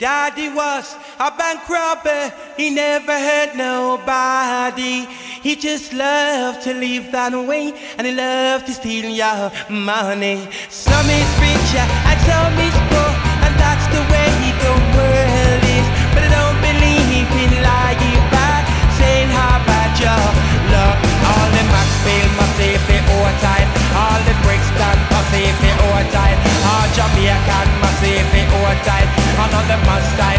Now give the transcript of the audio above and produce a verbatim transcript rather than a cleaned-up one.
Daddy was a bank robber, he never hurt nobody. He just loved to live that way, and he loved to steal your money. Some is richer and some is poor, and that's the way the world is. But I don't believe in lying back, saying how bad your luck. All the Maxfield must say for overtime, all the Brixton must say for overtime, all Jamaican must say for overtime, and all the Mustang